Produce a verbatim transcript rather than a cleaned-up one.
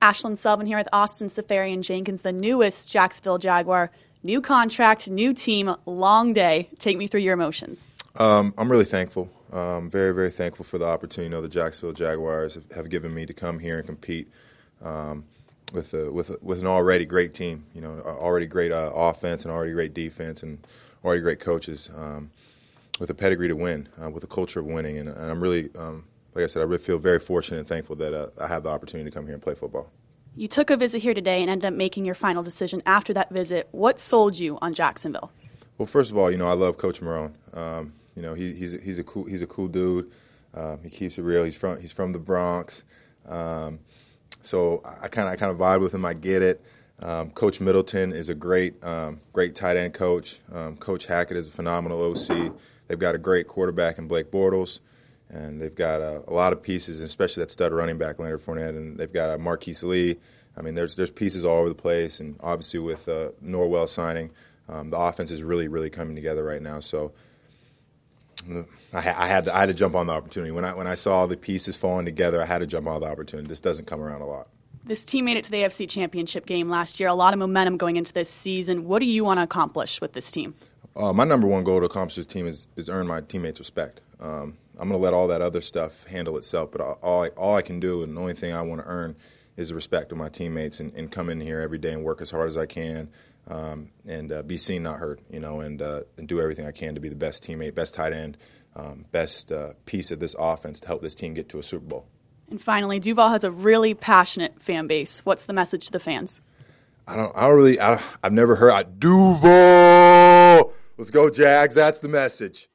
Ashlyn Sullivan here with Austin Seferian-Jenkins, the newest Jacksonville Jaguar. New contract, new team, long day. Take me through your emotions. Um, I'm really thankful. Um, very, very thankful for the opportunity. You know, the Jacksonville Jaguars have, have given me to come here and compete um, with a, with a, with an already great team. You know, already great uh, offense and already great defense and already great coaches um, with a pedigree to win, uh, with a culture of winning. And, and I'm really, um, like I said, I really feel very fortunate and thankful that uh, I have the opportunity to come here and play football. You took a visit here today and ended up making your final decision after that visit. What sold you on Jacksonville? Well, first of all, you know, I love Coach Marrone. Um, you know, he, he's a, he's a cool he's a cool dude. Um, he keeps it real. He's from he's from the Bronx, um, so I kind of I kind of vibe with him. I get it. Um, Coach Middleton is a great um, great tight end coach. Um, Coach Hackett is a phenomenal O C. They've got a great quarterback in Blake Bortles. And they've got uh, a lot of pieces, especially that stud running back, Leonard Fournette, and they've got uh, Marquise Lee. I mean, there's there's pieces all over the place, and obviously with uh, Norwell signing, um, the offense is really, really coming together right now. So I, I had to, I had to jump on the opportunity. When I when I saw the pieces falling together, I had to jump on the opportunity. This doesn't come around a lot. This team made it to the A F C Championship game last year. A lot of momentum going into this season. What do you want to accomplish with this team? Uh, my number one goal to accomplish this team is, is earn my teammates' respect. Um, I'm going to let all that other stuff handle itself, but all I, all I can do and the only thing I want to earn is the respect of my teammates and, and come in here every day and work as hard as I can um, and uh, be seen, not heard, you know, and, uh, and do everything I can to be the best teammate, best tight end, um, best uh, piece of this offense to help this team get to a Super Bowl. And finally, Duval has a really passionate fan base. What's the message to the fans? I don't. I don't really. I, I've never heard. I, Duval. Let's go, Jags. That's the message.